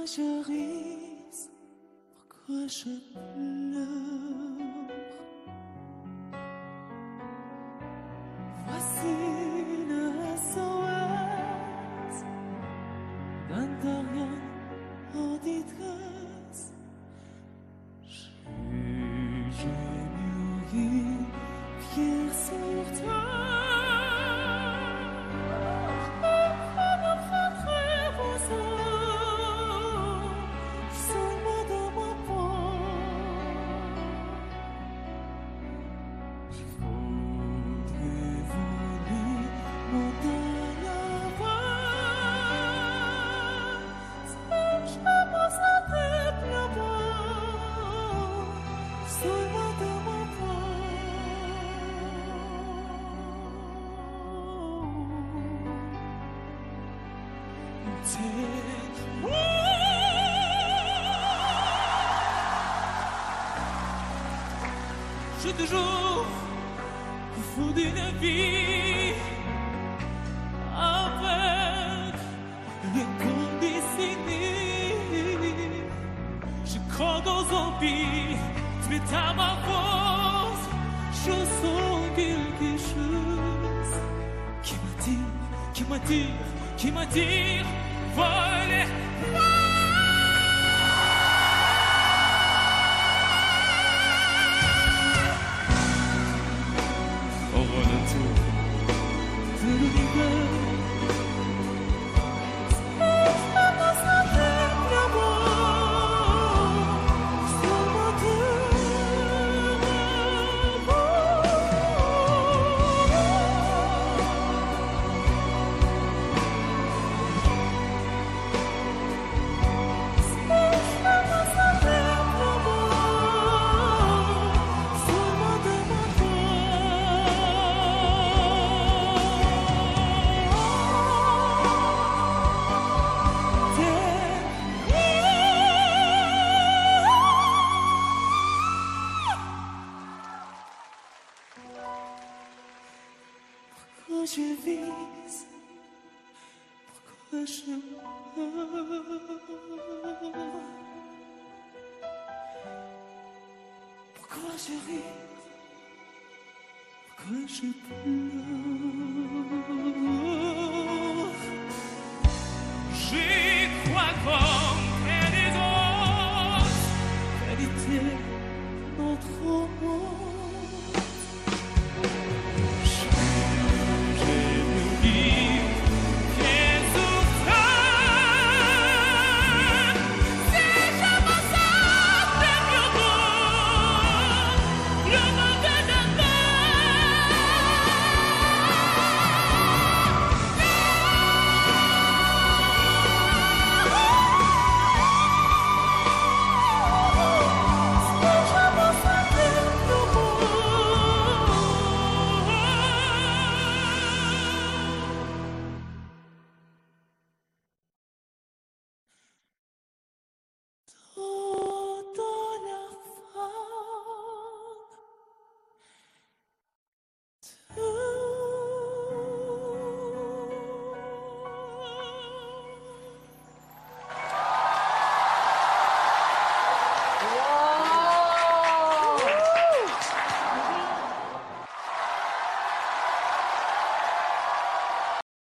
Pourquoi je ris? Pourquoi je pleure? Voici le SOS d'un rien en détresse. J'ai mûri, fier sur toi. Je toujours au fond d'une vie avec les conditionnés. Je crois dans un vie, tu es à ma force. Je sens quelque chose qui m'attire, voler. Pourquoi je vis? Pourquoi je pleure? Pourquoi je ris? Pourquoi je pleure?